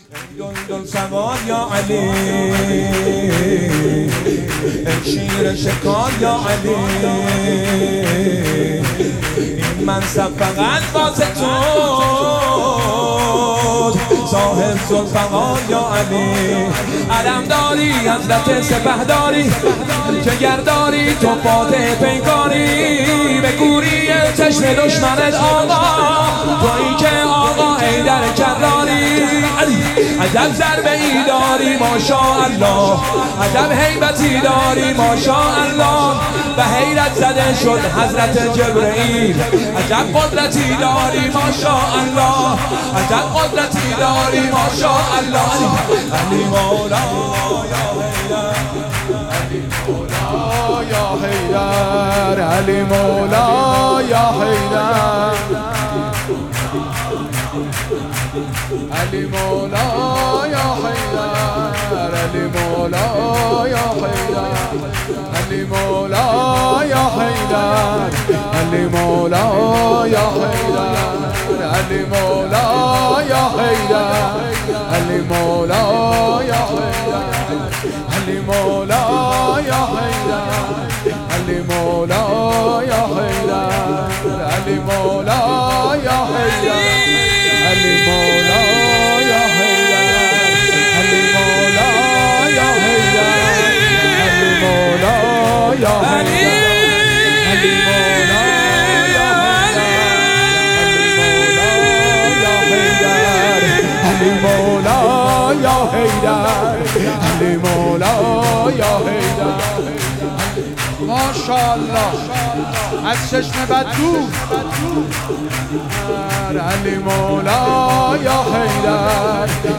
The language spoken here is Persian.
دلدل سوار یا علی، ای شیر شکار یا علی، این منصب فقط واسه تو، صاحب ذوالفقار یا علی. علم داری حضرت سپهداری، جگرداری تو فاتح پیکاری، به کوری چشم دشمنت آقا، تویی که آقا حیدر کراری. عجب ضربه ای داری ماشاءالله، عجب هیبتی داری ماشاءالله، به حیرت زده شد حضرت جبرئیل. عجب قدرتی داری ماشاءالله، عجب قدرتی داری ماشاءالله. علی مولا یا حیدر، علی مولا یا حیدر، علی مولا یا حیدر، علی مولا یا حیدر، علی مولا یا حیدر، علی مولا یا حیدر، علی مولا یا حیدر، علی مولا یا حیدر، علی مولا یا حیدر، علی مولا یا حیدر، علی مولا یا حیدر، علی مولا یا حیدر، علی مولا یا حیدر، علی مولا یا حیدر، علی مولا یا حیدر، علی مولا یا حیدر، علی مولا یا حیدر. ماشاءالله از چشم بدو، علی مولا یا حیدر،